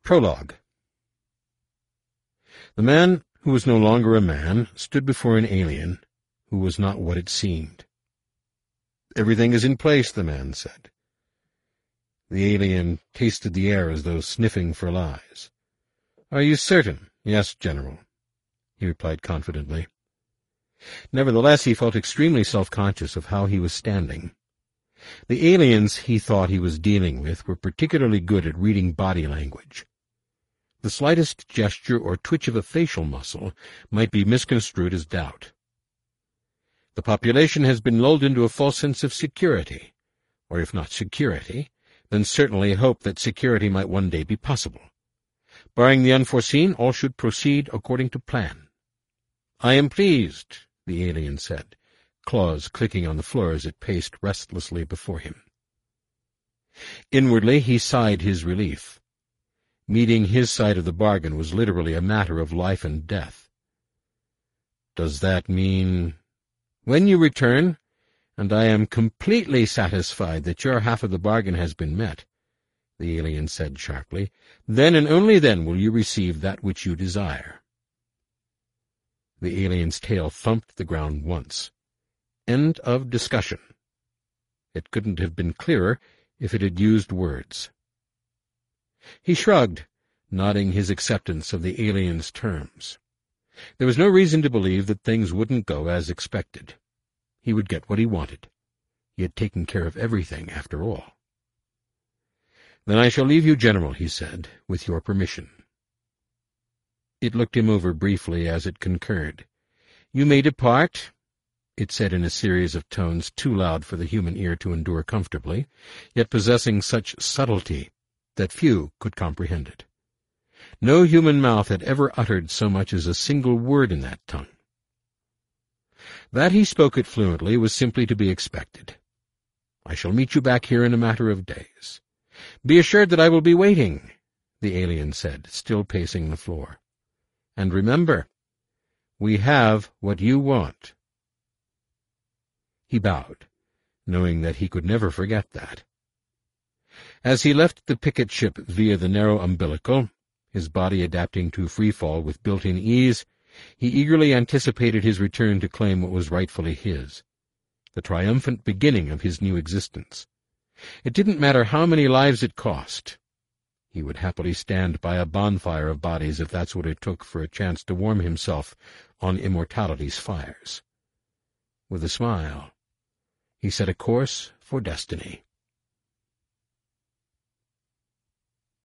Prologue. The man who was no longer a man stood before an alien who was not what it seemed. "Everything is in place," the man said. The alien tasted the air as though sniffing for lies. "Are you certain?" "Yes, General," he replied confidently. Nevertheless, he felt extremely self-conscious of how he was standing. The aliens he thought he was dealing with were particularly good at reading body language. The slightest gesture or twitch of a facial muscle might be misconstrued as doubt. The population has been lulled into a false sense of security, or if not security, then certainly hope that security might one day be possible. Barring the unforeseen, all should proceed according to plan. "I am pleased," the alien said, claws clicking on the floor as it paced restlessly before him. Inwardly he sighed his relief. Meeting his side of the bargain was literally a matter of life and death. "Does that mean—" "When you return, and I am completely satisfied that your half of the bargain has been met," the alien said sharply, "then and only then will you receive that which you desire." The alien's tail thumped the ground once. End of discussion. It couldn't have been clearer if it had used words. He shrugged, nodding his acceptance of the alien's terms. There was no reason to believe that things wouldn't go as expected. He would get what he wanted. He had taken care of everything, after all. "Then I shall leave you, General," he said, "with your permission." It looked him over briefly as it concurred. "You may depart," it said in a series of tones too loud for the human ear to endure comfortably, yet possessing such subtlety that few could comprehend it. No human mouth had ever uttered so much as a single word in that tongue. That he spoke it fluently was simply to be expected. "I shall meet you back here in a matter of days." "Be assured that I will be waiting," the alien said, still pacing the floor. "And remember, we have what you want." He bowed, knowing that he could never forget that. As he left the picket ship via the narrow umbilical, his body adapting to free-fall with built-in ease, he eagerly anticipated his return to claim what was rightfully his, the triumphant beginning of his new existence. It didn't matter how many lives it cost. He would happily stand by a bonfire of bodies if that's what it took for a chance to warm himself on immortality's fires. With a smile, he set a course for destiny.